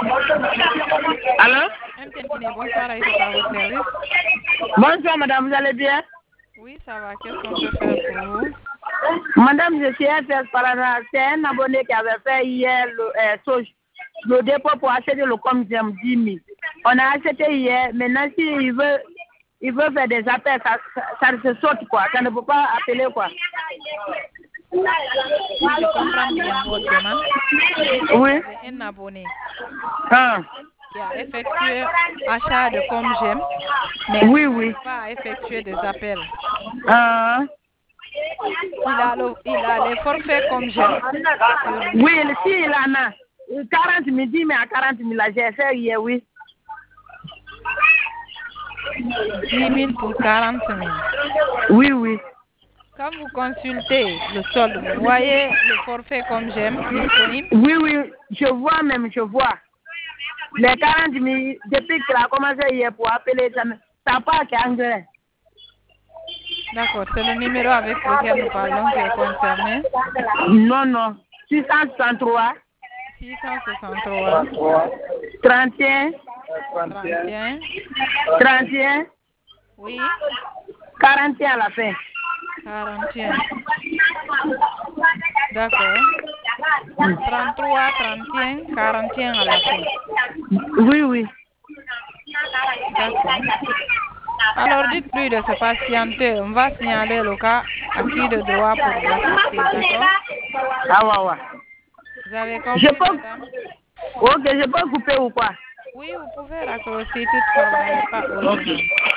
Allô? Bonsoir, Aïssata, à votre service. Bonsoir, madame, vous allez bien? Oui, ça va. Qu'est-ce qu'on peut faire pour vous? Madame, je suis FS Parana. C'est un abonné qui avait fait hier le dépôt pour acheter le com j'aime 10 000. On a acheté hier. Maintenant, s'il veut faire des appels, ça se saute, quoi. Ça ne peut pas appeler, quoi. Oui, je comprends bien votre demande. Oui. C'est un abonné Ah. qui a effectué achat de comme j'aime, mais Oui, qui oui. n'arrive pas à effectuer des appels. Ah. Il a les forfaits comme j'aime. Oui, si il en a 40 000, 10 000 à 40 000, là, j'ai fait hier, oui. 10 000 pour 40 000. Oui, oui. Quand vous consultez le solde, vous voyez le forfait comme j'aime disponible? Oui, oui, je vois même, je vois. Les 40 000, depuis qu'il a commencé hier pour appeler, ça n'a pas qu'anglais. D'accord, c'est le numéro avec lequel nous parlons qui est concerné. Non, non. 663. 663. 31. 31. 31. Oui. 41 à la fin. 41. D'accord. 33, 31, 41 à la fin. Oui, oui. D'accord. Alors, dites-lui de se patienter. On va signaler le cas à qui de droit pour vous assister. D'accord? Ah, ouais, ouais. Vous avez compris, madame? Ok, je peux couper ou quoi? Oui, vous pouvez raccrocher toutefois, vous n'allez pas au Ok. chômage.